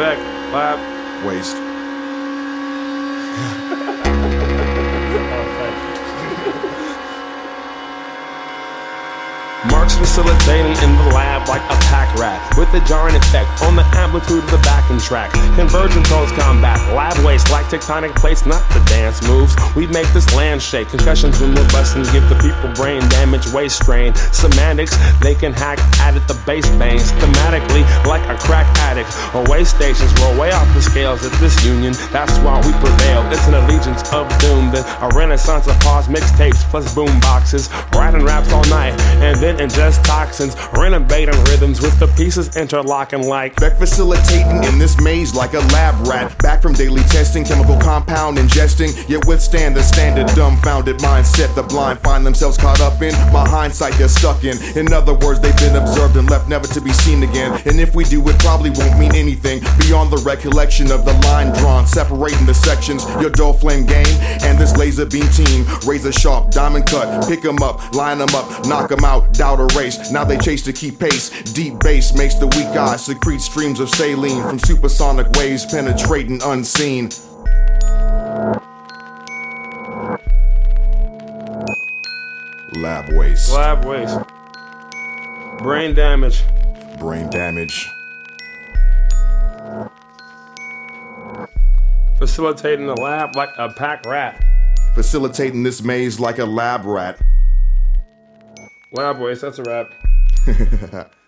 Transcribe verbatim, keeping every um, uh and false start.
effect. Lab waste. Marks facilitating in the lab like a pack rat, with a jarring effect on the amplitude of the backing track. Convergent tones combat lab waste like tectonic plates, not the dance moves. We make this land shake. Concussions when we're busting give the people brain damage, waist strain. Semantics, they can hack at it the bass bangs. Thematically, like a crack addict. Or way stations roll way off the scales at this union. That's why we prevail. It's an allegiance of doom, then a renaissance of pause mixtapes plus boom boxes. Writing raps all night, and then ingest toxins, renovating rhythms with the pieces interlocking like Beck facilitating in this maze like a lab rat. Back from daily testing, chemical compound ingesting, yet withstand the standard dumbfounded mindset. The blind find themselves caught up in my hindsight they're stuck in. In other words, they've been observed and left never to be seen again. And if we do, it probably won't mean anything beyond the recollection of the line drawn, separating the sections. Your dull flame game and this laser beam team, razor sharp, diamond cut, pick 'em up, line 'em up, knock 'em out. Doubt a race, now they chase to keep pace. Deep bass makes the weak eye secrete streams of saline from supersonic waves penetrating unseen. Lab waste. lab waste. Brain damage. Brain damage. Facilitating the lab like a pack rat. Facilitating this maze like a lab rat. Lab waste, that's a rap.